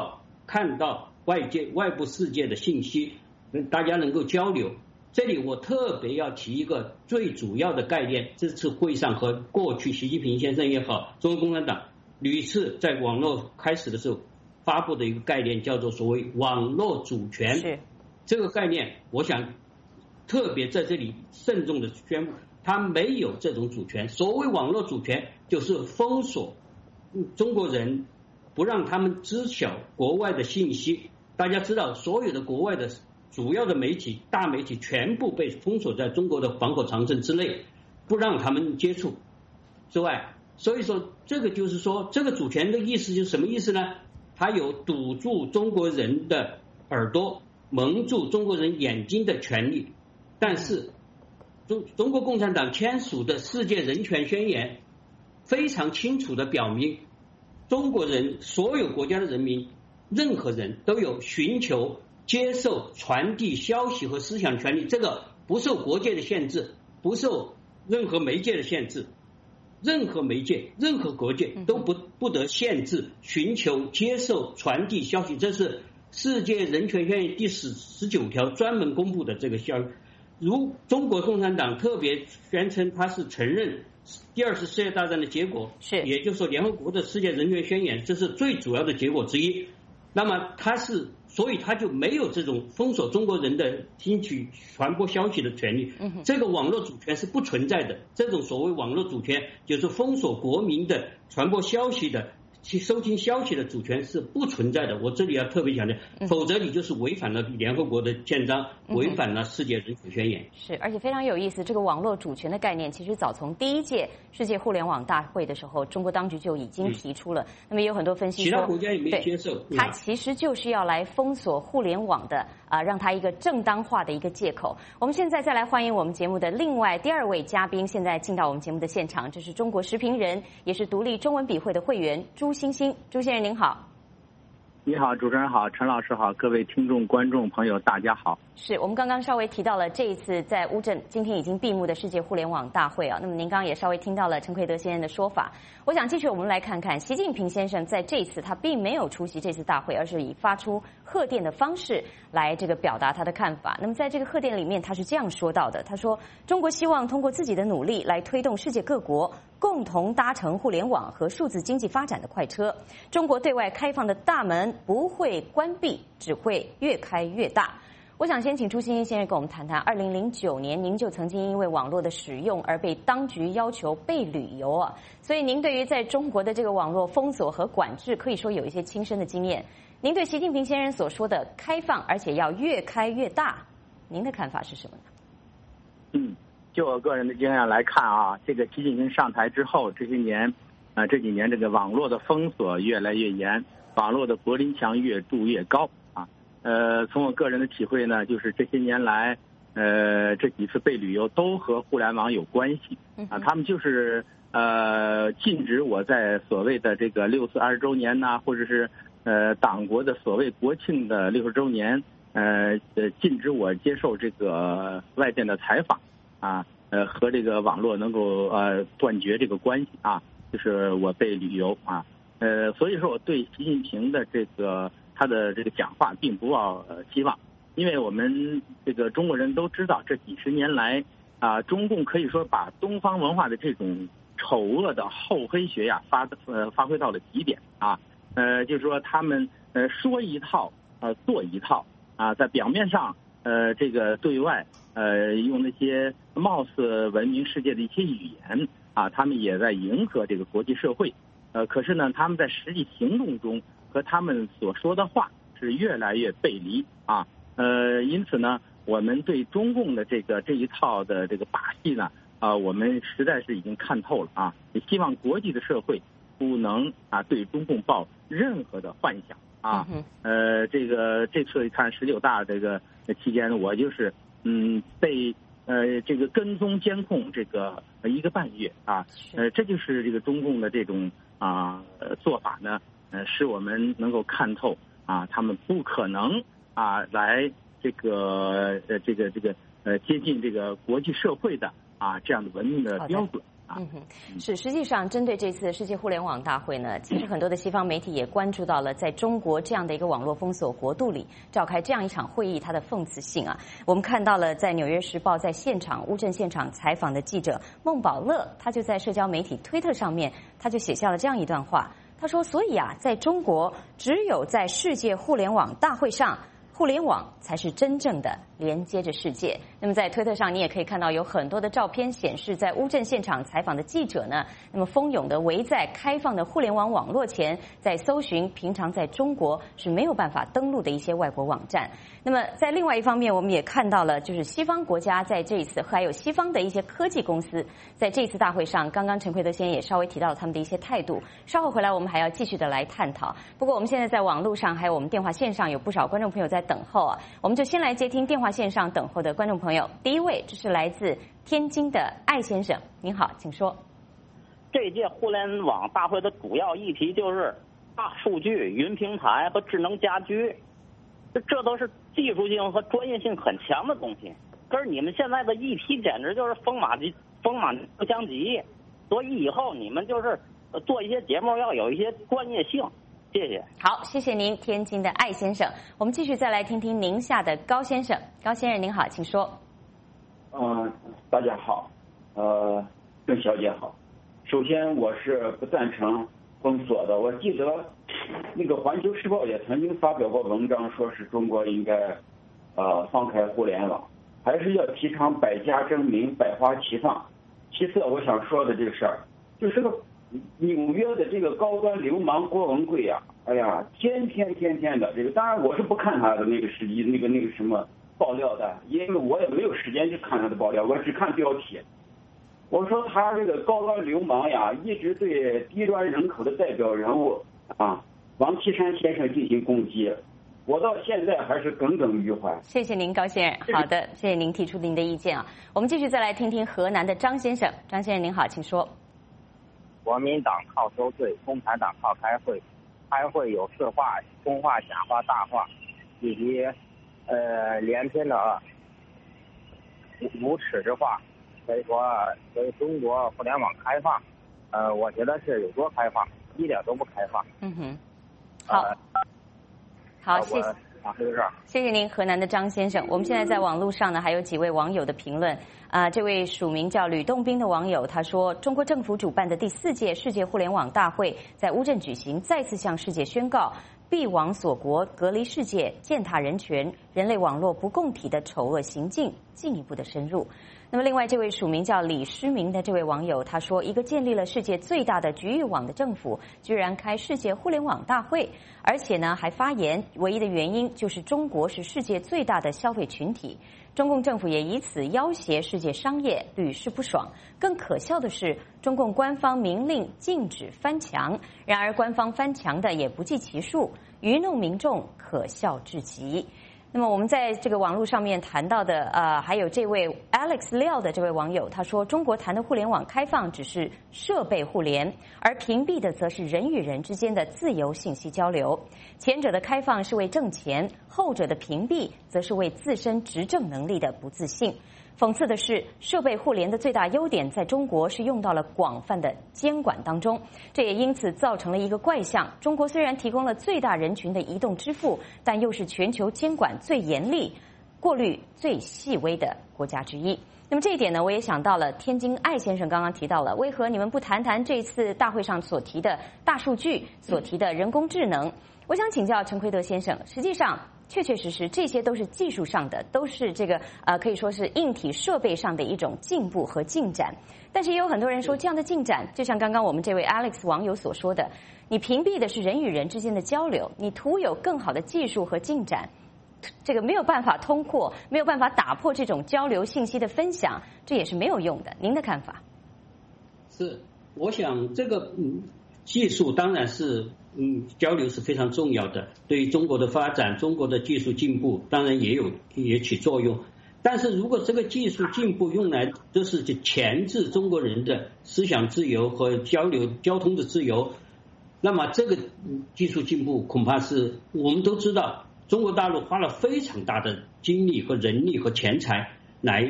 看到外界外部世界的信息，大家能够交流。这里我特别要提一个最主要的概念，这次会上和过去习近平先生也好，中国共产党屡次在网络开始的时候发布的一个概念，叫做所谓网络主权。 是这个概念，我想特别在这里慎重的宣布，它没有这种主权。所谓网络主权，就是封锁中国人，不让他们知晓国外的信息。大家知道，所有的国外的主要的媒体、大媒体全部被封锁在中国的防火长城之内，不让他们接触之外。所以说，这个就是说，这个主权的意思就是什么意思呢？它有堵住中国人的耳朵、蒙住中国人眼睛的权利。但是中中国共产党签署的世界人权宣言非常清楚地表明，中国人所有国家的人民，任何人都有寻求、接受、传递消息和思想权利，这个不受国界的限制，不受任何媒介的限制，任何媒介、任何国界都不不得限制寻求、接受、传递消息。这是世界人权宣言第十十九条专门公布的这个消息。如中国共产党特别宣称它是承认第二次世界大战的结果， 是， 也就是说联合国的世界人权宣言，这是最主要的结果之一。那么它是，所以它就没有这种封锁中国人的听取、传播消息的权利。这个网络主权是不存在的。这种所谓网络主权，就是封锁国民的传播消息的、去收听消息的主权是不存在的。我这里要特别强调，否则你就是违反了联合国的宪章，违反了世界人权宣言。 是，而且非常有意思，这个网络主权的概念，其实早从第一届世界互联网大会的时候，中国当局就已经提出了。嗯、那么也有很多分析说， 其他国家也没接受。 它其实就是要来封锁互联网的啊、呃，让它一个正当化的一个借口。我们现在再来欢迎我们节目的另外第二位嘉宾，现在进到我们节目的现场，这是中国时评人，也是独立中文笔会的会员朱欣欣。朱先生您好。 你好，主持人好，陈老师好，各位听众观众朋友大家好。 是我们刚刚稍微提到了这一次在乌镇今天已经闭幕的世界互联网大会啊，那么您刚刚也稍微听到了陈奎德先生的说法。我想继续我们来看看习近平先生在这一次他并没有出席这次大会，而是以发出贺电的方式来这个表达他的看法。那么在这个贺电里面他是这样说到的，他说中国希望通过自己的努力来推动世界各国共同搭乘互联网和数字经济发展的快车，中国对外开放的大门不会关闭，只会越开越大。我想先请朱欣欣先生跟我们谈谈，二零零九年您就曾经因为网络的使用而被当局要求被旅游啊，所以您对于在中国的这个网络封锁和管制可以说有一些亲身的经验。您对习近平先生所说的开放而且要越开越大，您的看法是什么呢？ 嗯，就我个人的经验来看啊，这个习近平上台之后，这些年，呃，这几年这个网络的封锁越来越严，网络的柏林墙越筑越高啊。呃，从我个人的体会呢，就是这些年来，呃，这几次被旅游都和互联网有关系啊。他们就是呃禁止我在所谓的这个六四二十周年呐、啊，或者是呃党国的所谓国庆的六十周年，呃呃禁止我接受这个外界的采访啊，呃和这个网络能够呃断绝这个关系啊，就是我被旅游啊。呃，所以说我对习近平的这个他的这个讲话并不抱希望，因为我们这个中国人都知道，这几十年来啊，中共可以说把东方文化的这种丑恶的厚黑学呀发呃发挥到了极点啊。呃，就是说他们呃说一套呃做一套啊，在表面上呃这个对外呃用那些貌似文明世界的一些语言啊，他们也在迎合这个国际社会。呃，可是呢，他们在实际行动中和他们所说的话是越来越背离啊。呃，因此呢，我们对中共的这个这一套的这个把戏呢，啊、呃，我们实在是已经看透了啊。也希望国际的社会不能啊对中共抱任何的幻想啊。呃，这个这次看十九大这个期间，我就是嗯被呃这个跟踪监控这个一个半月啊。呃，这就是这个中共的这种。啊，呃，做法呢，呃，使我们能够看透啊，他们不可能啊来这个呃这个这个呃接近这个国际社会的啊这样的文明的标准嗯哼，是。实际上，针对这次世界互联网大会呢，其实很多的西方媒体也关注到了，在中国这样的一个网络封锁国度里召开这样一场会议，它的讽刺性啊。我们看到了，在《纽约时报》在现场乌镇现场采访的记者孟宝乐，他就在社交媒体推特上面，他就写下了这样一段话。他说：“所以啊，在中国，只有在世界互联网大会上，互联网才是真正的连接着世界。”那么在推特上，你也可以看到有很多的照片显示，在乌镇现场采访的记者呢，那么蜂拥的围在开放的互联网网络前，在搜寻平常在中国是没有办法登录的一些外国网站。那么在另外一方面，我们也看到了，就是西方国家在这一次，还有西方的一些科技公司在这次大会上，刚刚陈奎德先生也稍微提到了他们的一些态度。稍后回来，我们还要继续的来探讨。不过我们现在在网络上还有我们电话线上有不少观众朋友在等候啊，我们就先来接听电话线上等候的观众朋友。第一位，这是来自天津的艾先生，您好，请说。 这届互联网大会的主要议题就是大数据、云平台和智能家居，这这都是技术性和专业性很强的东西。可是你们现在的议题简直就是风马急风马不相及，所以以后你们就是做一些节目要有一些专业性。谢谢。 好，谢谢您，天津的艾先生。我们继续再来听听宁夏的高先生。高先生您好，请说。 嗯、呃，大家好，呃，郑小姐好。首先，我是不赞成封锁的。我记得那个《环球时报》也曾经发表过文章，说是中国应该呃放开互联网，还是要提倡百家争鸣、百花齐放。其次，我想说的这个事儿，就是个纽约的这个高端流氓郭文贵呀、啊，哎呀，天天天天的这个，当然我是不看他的那个实际那个那个什么爆料的，因为我也没有时间去看他的爆料，我只看标题。我说他这个高端流氓呀，一直对低端人口的代表人物啊王岐山先生进行攻击，我到现在还是耿耿于怀。 谢谢您，高先生。好的，谢谢您提出您的意见啊。我们继续再来听听河南的张先生。张先生您好，请说。 国民党靠收税，共产党靠开会，开会有事化、中化、假化、大化，以及呃连篇的无无耻之话。所以说，所以中国互联网开放，呃，我觉得是有多开放，一点都不开放。 嗯哼，好，呃、好，谢谢。 啊，就这儿。 谢谢您，河南的张先生。我们现在在网络上呢，还有几位网友的评论啊、呃。这位署名叫吕洞宾的网友他说，中国政府主办的第四届世界互联网大会在乌镇举行，再次向世界宣告闭网锁国、隔离世界、践踏人权、人类网络不共体的丑恶行径进一步的深入。那么，另外这位署名叫李诗明的这位网友他说，一个建立了世界最大的局域网的政府，居然开世界互联网大会，而且呢还发言，唯一的原因就是中国是世界最大的消费群体。中共政府也以此要挟世界商业，屡试不爽。更可笑的是，中共官方明令禁止翻墙，然而官方翻墙的也不计其数，愚弄民众，可笑至极。那么我们在这个网络上面谈到的，呃，还有这位 Alex 廖的这位网友，他说中国谈的互联网开放只是设备互联，而屏蔽的则是人与人之间的自由信息交流。前者的开放是为挣钱，后者的屏蔽则是为自身执政能力的不自信。讽刺的是，设备互联的最大优点在中国是用到了广泛的监管当中，这也因此造成了一个怪象：中国虽然提供了最大人群的移动支付，但又是全球监管最严厉、过滤最细微的国家之一。那么这一点呢，我也想到了天津艾先生刚刚提到了，为何你们不谈谈这次大会上所提的大数据、所提的人工智能？我想请教陈奎德先生，实际上确确实实这些都是技术上的，都是这个呃可以说是硬体设备上的一种进步和进展。但是也有很多人说，这样的进展就像刚刚我们这位 Alex 网友所说的，你屏蔽的是人与人之间的交流，你图有更好的技术和进展，这个没有办法通过，没有办法打破这种交流信息的分享，这也是没有用的。您的看法？ 是，我想这个嗯技术当然是嗯交流是非常重要的，对于中国的发展、中国的技术进步当然也有也起作用。但是如果这个技术进步用来都是去钳制中国人的思想自由和交流交通的自由，那么这个技术进步恐怕是我们都知道，中国大陆花了非常大的精力和人力和钱财来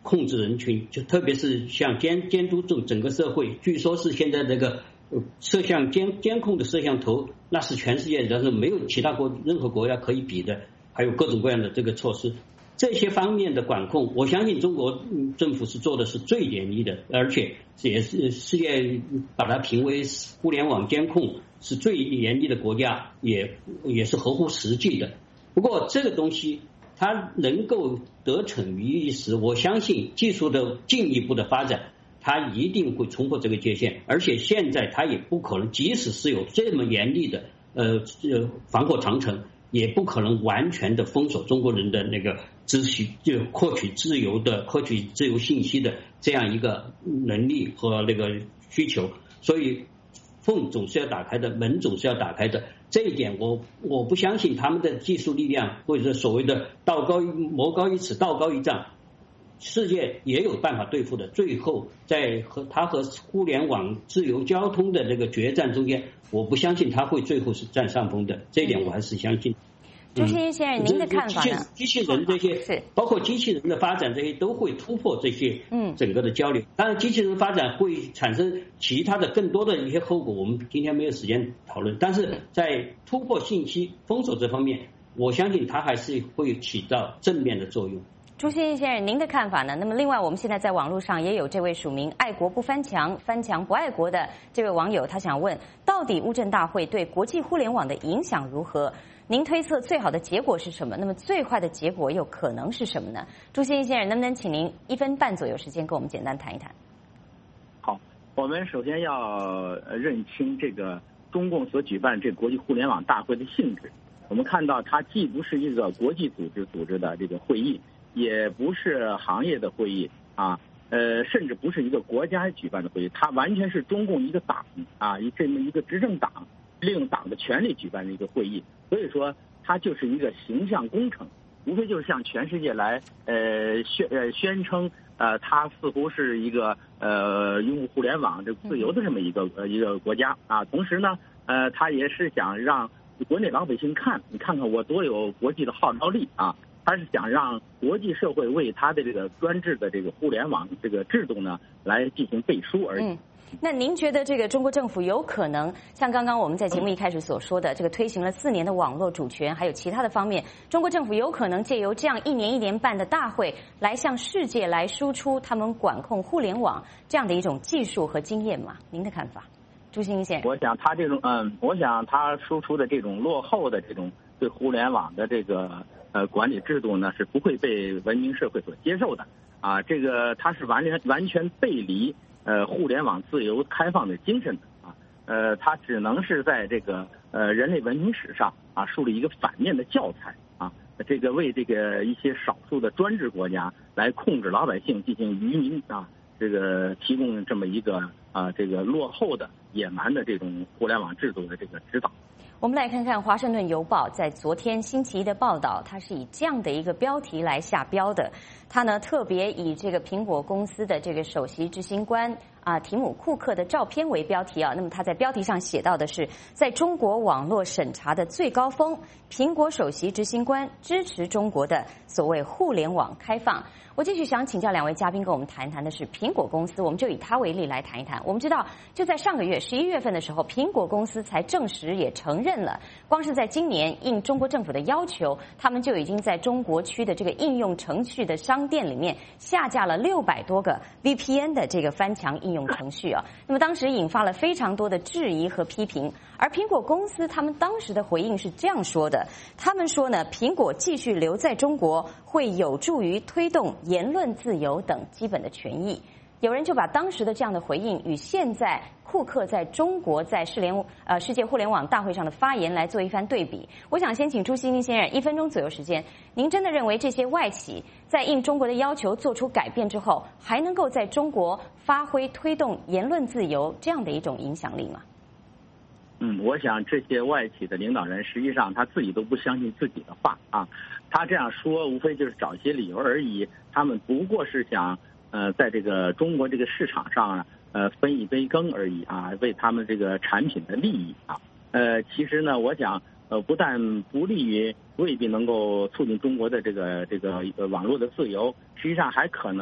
控制人群，就特别是像监监督整整个社会。据说是现在这个摄像监监控的摄像头，那是全世界但是没有其他国任何国家可以比的，还有各种各样的这个措施。这些方面的管控，我相信中国政府是做的是最严厉的，而且也是世界把它评为互联网监控是最严厉的国家，也也是合乎实际的。不过这个东西它能够得逞于一时，我相信技术的进一步的发展，它一定会冲破这个界限，而且现在它也不可能，即使是有这么严厉的呃防火长城，也不可能完全的封锁中国人的那个资讯，就获取自由的、获取自由信息的这样一个能力和那个需求。所以缝总是要打开的，门总是要打开的。这一点我我不相信他们的技术力量，或者是所谓的道高魔高一尺，道高一丈，世界也有办法对付的。最后在和他和互联网自由交通的这个决战中间，我不相信他会最后是占上风的，这一点我还是相信。 朱新先生，您的看法呢？ 机器人这些，包括机器人的发展，这些都会突破这些嗯整个的交流。当然，机器人发展会产生其他的更多的一些后果，我们今天没有时间讨论。但是在突破信息封锁这方面，我相信它还是会起到正面的作用。 朱新先生，您的看法呢？那么，另外我们现在在网络上也有这位署名“爱国不翻墙，翻墙不爱国”的这位网友，他想问：到底乌镇大会对国际互联网的影响如何？您推测最好的结果是什么？那么最坏的结果又可能是什么呢？朱新先生，能不能请您一分半左右时间跟我们简单谈一谈？ 好，我们首先要认清这个中共所举办这个国际互联网大会的性质。我们看到，它既不是一个国际组织组织的这个会议，也不是行业的会议啊，呃，甚至不是一个国家举办的会议，它完全是中共一个党啊，一这么一个执政党利用党的权力举办的一个会议。所以说，它就是一个形象工程，无非就是向全世界来呃宣呃宣称呃，它似乎是一个呃拥护互联网这自由的这么一个呃一个国家啊。同时呢，呃，它也是想让国内老百姓看，你看看我多有国际的号召力啊。他是想让国际社会为他的这个专制的这个互联网这个制度呢来进行背书而已。 嗯，那您觉得这个中国政府有可能像刚刚我们在节目一开始所说的，这个推行了四年的网络主权，还有其他的方面，中国政府有可能借由这样一年一年办的大会，来向世界来输出他们管控互联网这样的一种技术和经验吗？您的看法，朱新先生？ 我想他这种嗯，我想他输出的这种落后的这种对互联网的这个。呃，管理制度呢是不会被文明社会所接受的啊！这个它是完全完全背离呃互联网自由开放的精神的啊！呃，它只能是在这个呃人类文明史上啊树立一个反面的教材啊！这个为这个一些少数的专制国家来控制老百姓进行愚民啊，这个提供这么一个啊这个落后的野蛮的这种互联网制度的这个指导。 我们来看看《华盛顿邮报》在昨天星期一的报道，它是以这样的一个标题来下标的。它呢特别以这个苹果公司的这个首席执行官啊提姆·库克的照片为标题啊。那么他在标题上写到的是，在中国网络审查的最高峰，苹果首席执行官支持中国的所谓互联网开放。我继续想请教两位嘉宾跟我们谈谈的是苹果公司，我们就以它为例来谈一谈。我们知道，就在上个月十一月份的时候，苹果公司才证实也承认了，光是在今年应中国政府的要求，他们就已经在中国区的这个应用程序的商店里面下架了六百多个 V P N 的这个翻墙应用程序啊。那么当时引发了非常多的质疑和批评，而苹果公司他们当时的回应是这样说的，他们说呢，苹果继续留在中国会有助于推动言论自由等基本的权益。有人就把当时的这样的回应与现在库克在中国在世联呃世界互联网大会上的发言来做一番对比。我想先请朱锡麟先生一分钟左右时间，您真的认为这些外企在应中国的要求做出改变之后，还能够在中国发挥推动言论自由这样的一种影响力吗？ 嗯，我想这些外企的领导人实际上他自己都不相信自己的话啊，他这样说无非就是找一些理由而已，他们不过是想呃在这个中国这个市场上呃分一杯羹而已啊，为他们这个产品的利益啊。呃，其实呢，我想呃不但不利于，未必能够促进中国的这个这个网络的自由，实际上还可能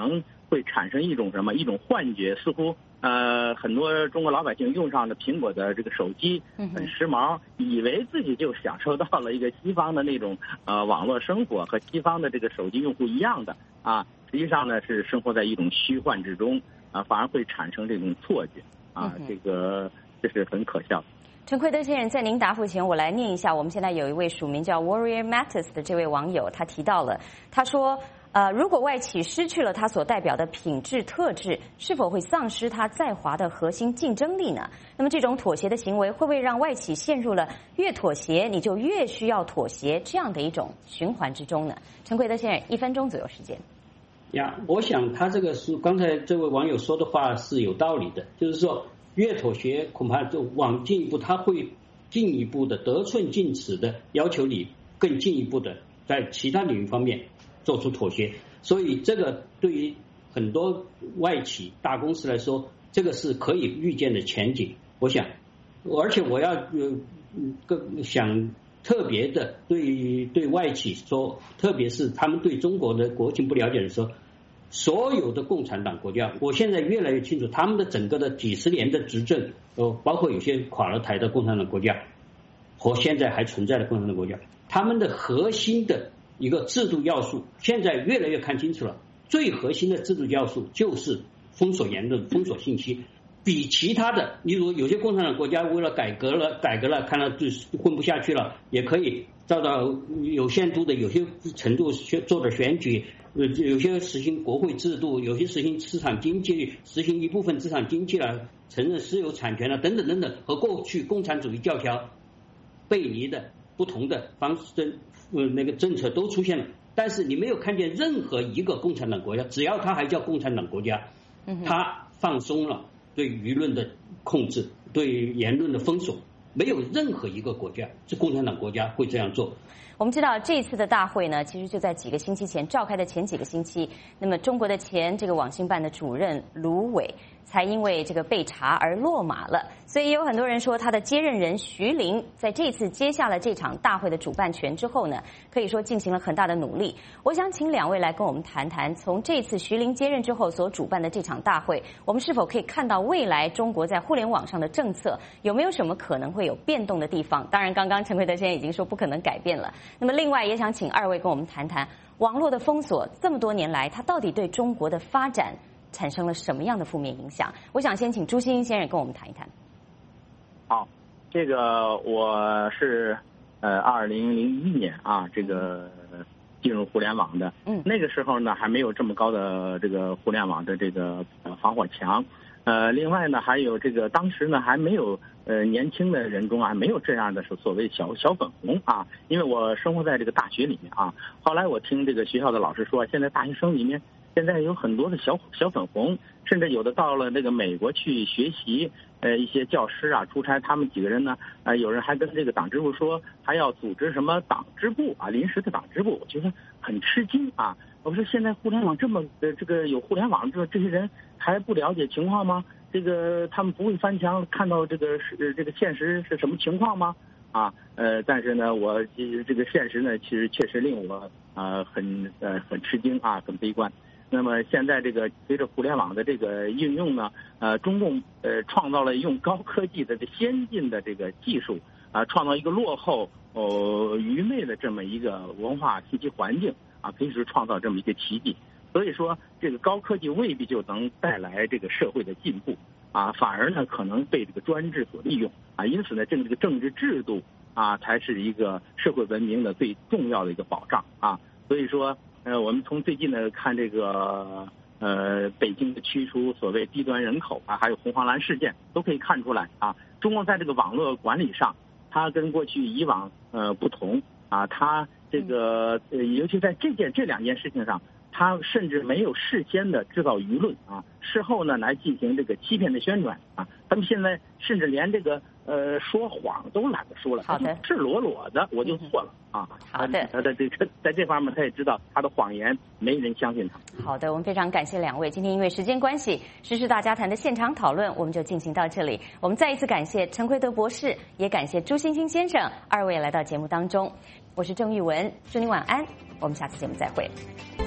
会产生一种什么一种幻觉，似乎呃很多中国老百姓用上的苹果的这个手机很时髦，以为自己就享受到了一个西方的那种呃网络生活，和西方的这个手机用户一样的啊，实际上呢是生活在一种虚幻之中啊，反而会产生这种错觉啊，这个这是很可笑的。 陈奎德先生，在您答复前，我来念一下，我们现在有一位署名叫 Warrior Mattis 的这位网友，他提到了，他说，呃，如果外企失去了它所代表的品质特质，是否会丧失它在华的核心竞争力呢？那么这种妥协的行为，会不会让外企陷入了越妥协你就越需要妥协这样的一种循环之中呢？陈奎德先生，一分钟左右时间。 呀，我想他这个是刚才这位网友说的话是有道理的，就是说。越妥协恐怕就往进一步，他会进一步的得寸进尺的要求你更进一步的在其他领域方面做出妥协，所以这个对于很多外企大公司来说，这个是可以预见的前景。我想，而且我要呃更想特别的对对外企说，特别是他们对中国的国情不了解的时候。所有的共产党国家，我现在越来越清楚，他们的整个的几十年的执政，呃，包括有些垮了台的共产党国家，和现在还存在的共产党国家，他们的核心的一个制度要素，现在越来越看清楚了。最核心的制度要素就是封锁言论、封锁信息，比其他的，例如有些共产党国家为了改革了、改革了，看到就混不下去了，也可以照到有限度的、有些程度做的选举。有些实行国会制度，有些实行市场经济，实行一部分市场经济了，承认私有产权了，等等等等，和过去共产主义教条背离的不同的方式，呃，那个政策都出现了。但是你没有看见任何一个共产党国家，只要它还叫共产党国家，它放松了对舆论的控制，对言论的封锁，没有任何一个国家是共产党国家会这样做。 我们知道这次的大会呢，其实就在几个星期前召开的前几个星期，那么中国的前这个网信办的主任卢伟才因为这个被查而落马了，所以有很多人说他的接任人徐凌在这次接下了这场大会的主办权之后呢，可以说进行了很大的努力。我想请两位来跟我们谈谈，从这次徐凌接任之后所主办的这场大会，我们是否可以看到未来中国在互联网上的政策有没有什么可能会有变动的地方？当然，刚刚陈奎德先生已经说不可能改变了。那么另外也想请二位跟我们谈谈网络的封锁这么多年来，它到底对中国的发展产生了什么样的负面影响？我想先请朱新英先生跟我们谈一谈。 好，这个我是呃二零零一年啊，这个进入互联网的，嗯，那个时候呢还没有这么高的这个互联网的这个防火墙。呃，另外呢，还有这个当时呢还没有呃年轻的人中啊没有这样的所谓小小粉红啊，因为我生活在这个大学里面啊，后来我听这个学校的老师说，现在大学生里面现在有很多的小小粉红，甚至有的到了那个美国去学习，呃一些教师啊出差，他们几个人呢，呃有人还跟这个党支部说还要组织什么党支部啊，临时的党支部，我觉得很吃惊啊。我说现在互联网这么呃这个有互联网，这这些人还不了解情况吗？这个他们不会翻墙看到这个是这个现实是什么情况吗？啊呃但是呢，我这个现实呢，其实确实令我呃很呃很吃惊啊，很悲观。那么现在这个随着互联网的这个应用呢，呃，中共呃创造了用高科技的这先进的这个技术啊、呃，创造一个落后哦、呃、愚昧的这么一个文化信息环境啊，可以说创造这么一个奇迹。所以说，这个高科技未必就能带来这个社会的进步啊，反而呢可能被这个专制所利用啊。因此呢，这个这个政治制度啊，才是一个社会文明的最重要的一个保障啊。所以说。呃，我们从最近呢看这个呃北京的驱除所谓低端人口啊，还有红黄蓝事件，都可以看出来啊，中共在这个网络管理上，它跟过去以往呃不同啊，它这个呃尤其在这件这两件事情上，它甚至没有事先的制造舆论啊，事后呢来进行这个欺骗的宣传啊，他们现在甚至连这个呃说谎都懒得说了， 好的， 赤裸裸的我就错了。嗯啊， 好的， 他的这个在这方面他也知道他的谎言没人相信他。 好的，我们非常感谢两位。今天因为时间关系，时事大家谈的现场讨论我们就进行到这里。我们再一次感谢陈奎德博士，也感谢朱欣欣先生二位来到节目当中。我是郑玉文，祝您晚安，我们下次节目再会。